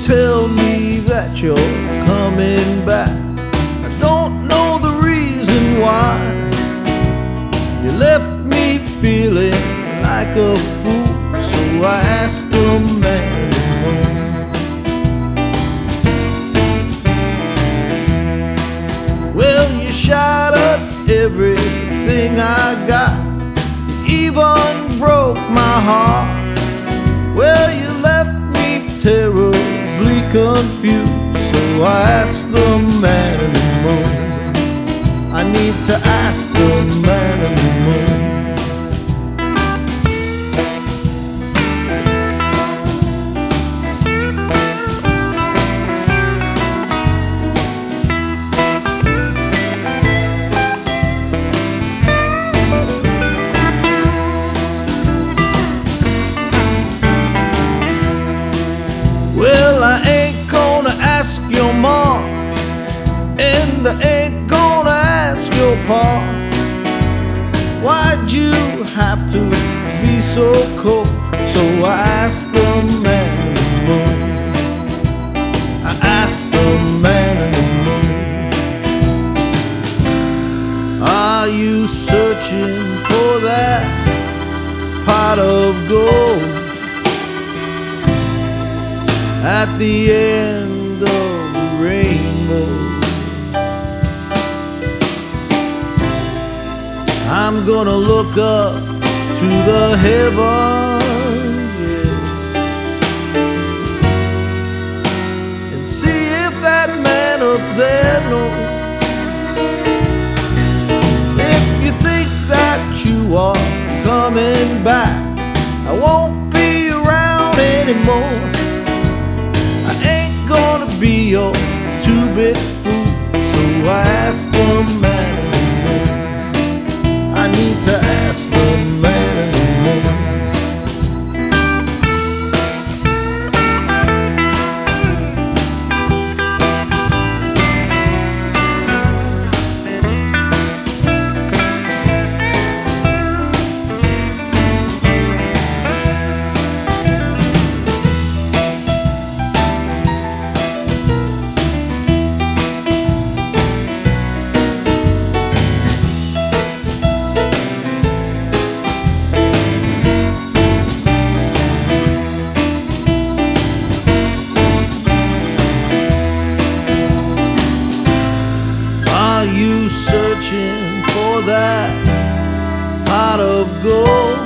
tell me that you're coming back. I don't know the reason why. You left me feeling like a fool, so I asked the man in the moon. Well, you shot up everything I got. You even broke my heart. Well, you left me terribly confused, so I asked the man in the moon. I need to ask the man in the moon. Well, I ain't gonna ask your mom, and I ain't gonna ask your pa. Why'd you have to be so cold? So I asked the man in the moon. I asked the man in the moon. Are you searching for that pot of gold at the end of the rainbow? I'm gonna look up to the heavens, yeah, and see if that man up there knows. If you think that you are coming back, I won't be around anymore. I ain't gonna be your two-bit fool, so I asked the man in the moon. I need to ask the man in the moon. Are you searching for that pot of gold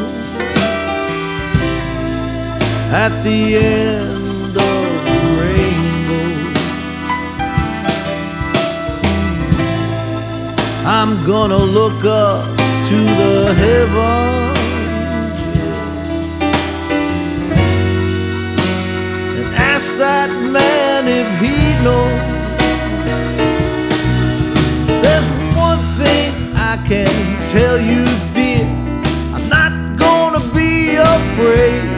at the end of the rainbow? I'm gonna look up to the heavens, yeah, and ask that man if he knows. There's one thing I can tell you, dear, I'm not gonna be afraid.